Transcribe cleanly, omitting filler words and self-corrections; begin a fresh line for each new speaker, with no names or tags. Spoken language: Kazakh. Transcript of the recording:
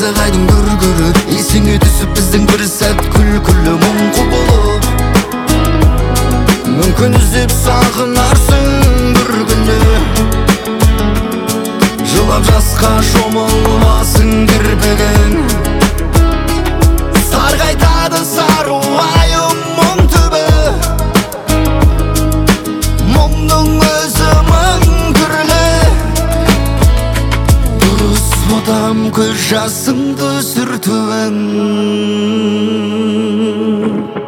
қазақ айдың дүргірі, есіңе түсіп біздің бір сәт күлкілі мұң құбылып. Мүмкін іздеп сағынарсың бір күні, жылап жасқа шомылмасын кірпігің. Сарғайтады сары уайым мұң түбі, мұңның өзі мың түрлі. Дұрыс бодам көз жасыңды сүртуің.